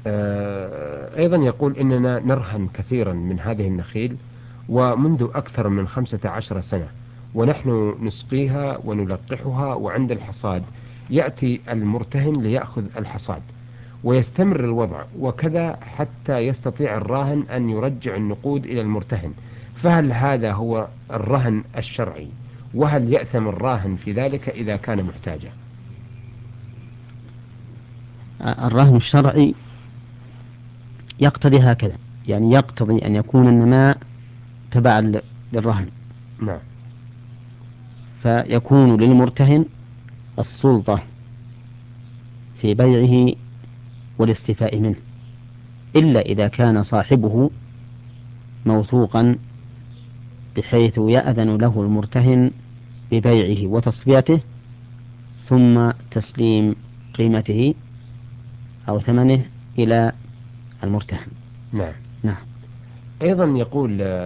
أيضا يقول إننا نرهن كثيرا من هذه النخيل ومنذ أكثر من 15 سنة، ونحن نسقيها ونلقحها، وعند الحصاد يأتي المرتهن ليأخذ الحصاد، ويستمر الوضع وكذا حتى يستطيع الراهن أن يرجع النقود إلى المرتهن. فهل هذا هو الرهن الشرعي؟ وهل يأثم الراهن في ذلك إذا كان محتاجا؟ الرهن الشرعي يقتضي هكذا، يعني يقتضي أن يكون النماء تبعا للرهن، نعم. فيكون للمرتهن السلطة في بيعه والاستيفاء منه، إلا إذا كان صاحبه موثوقا بحيث يأذن له المرتهن ببيعه وتصفيته ثم تسليم قيمته أو ثمنه إلى المرتهن. نعم. نعم. أيضا يقول